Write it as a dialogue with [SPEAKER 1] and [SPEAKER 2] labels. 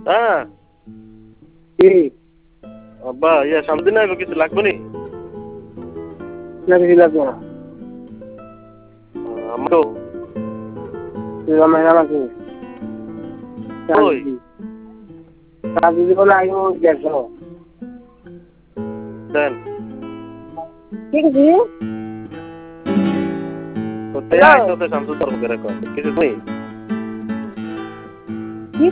[SPEAKER 1] হ্যাঁ
[SPEAKER 2] কি
[SPEAKER 1] আব্বা ইয়া সামনে না কিছু লাগবে নি
[SPEAKER 2] না কিছু লাগবে না
[SPEAKER 1] আমারও
[SPEAKER 2] তুই আমার আছে
[SPEAKER 1] ওই
[SPEAKER 2] কাজ জীবন আগে দেখো
[SPEAKER 1] দেন
[SPEAKER 2] ঠিক আছে
[SPEAKER 1] তো তে আইতো তে শামসুদ্দার বকে রাখো কিছু নেই